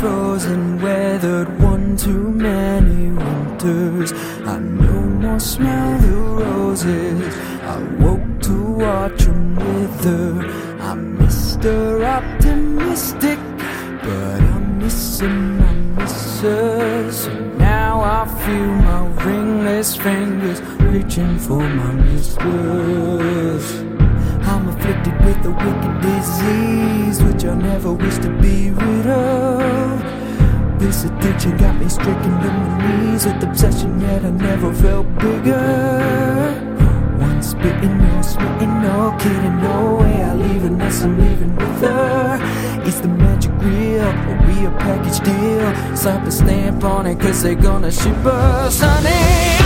frozen, weathered one too many winters. I no more smell the roses. I woke to watch them wither. I'm Mr. Optimistic, but I'm missing my missus. So now I feel my ringless fingers reaching for my mistress. I'm afflicted with a wicked disease, which I never wish to be rid of. This addiction got me stricken to my knees with obsession, yet I never felt bigger. One spitting, no smitten, no kidding, no way I leave unless I'm leaving with her. It's the magic real, or we a package deal. Slap a stamp on it, cause they're gonna ship us, honey.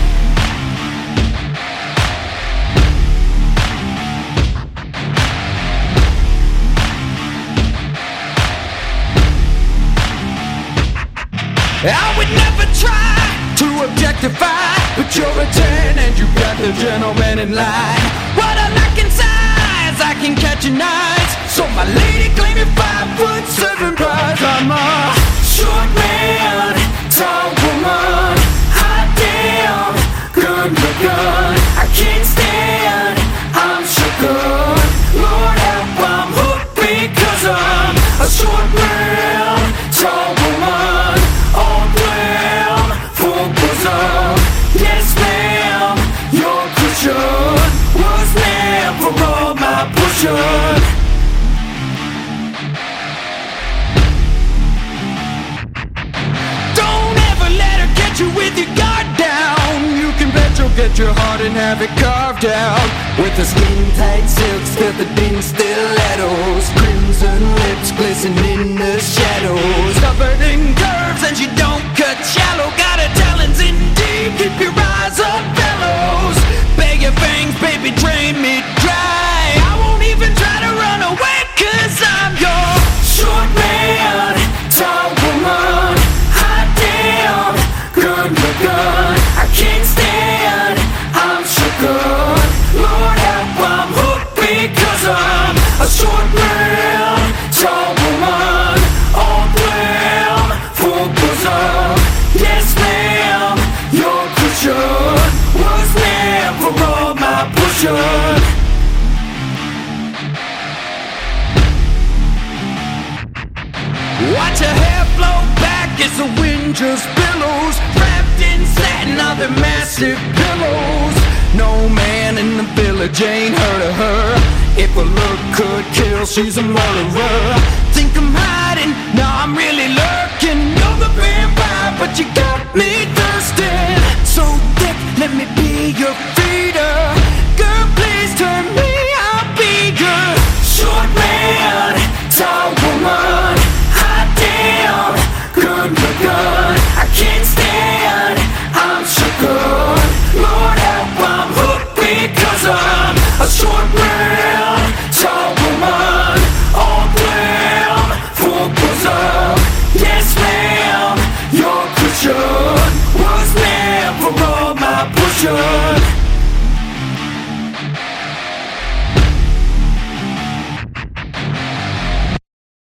I would never try to objectify, but you're a 10 and you got the gentleman in line. What I lack in size, I can catch in eyes. So my lady claim me 5'7" prize. I'm a short man, tall woman, hot damn, gun to gun. I can't stand, I'm shook'un. Lord help, I'm hooked because I'm a short man, tall woman. Yes, ma'am, your cushion was never on my pushing. Don't ever let her get you with your guard down. You can bet you'll get your heart and have it carved out. With the skin-tight silks, filtered-in stilettos, crimson lips glisten in the shadows, covered in curves and she don't cut shallow. Got her talons in deep, keep your eyes up bellows. Bag your fangs, baby, drain me dry. I won't even try to run away, cause I'm your short man, tall woman, hot damn, gun to gun. I can't stand, I'm shook'un. Lord help, I'm hooked because I'm a short man, tall woman, all glam, full bosom. Yes, ma'am, your cushion was never on my pushing. Watch her hair flow back as the wind just billows, wrapped in satin, other massive pillows. No man in the village ain't heard of her. If a look could kill, she's a murderer. Think I'm hiding